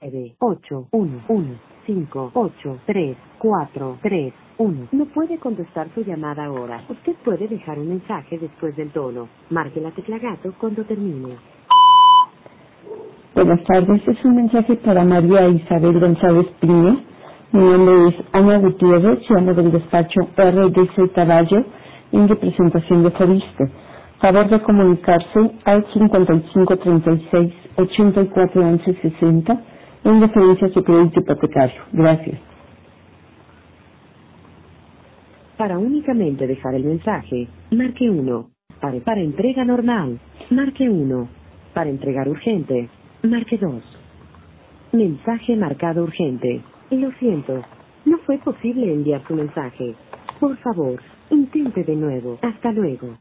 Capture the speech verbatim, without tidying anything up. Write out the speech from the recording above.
nueve, ocho, uno, uno, cinco, ocho, tres, cuatro, tres, uno. No puede contestar su llamada ahora. Usted puede dejar un mensaje después del tono. Marque la tecla gato cuando termine. Buenas tardes, es un mensaje para María Isabel González Piña. Mi nombre es Ana Gutiérrez, llamo del despacho R D C Caballo en representación de Fobiste. Favor de comunicarse al cincuenta y cinco treinta y seis ochenta y cuatro once sesenta en referencia a su crédito hipotecario. Gracias. Para únicamente dejar el mensaje, marque uno. Para, para entrega normal, marque uno. Para entregar urgente, marque dos. Mensaje marcado urgente. Lo siento, no fue posible enviar su mensaje. Por favor, intente de nuevo. Hasta luego.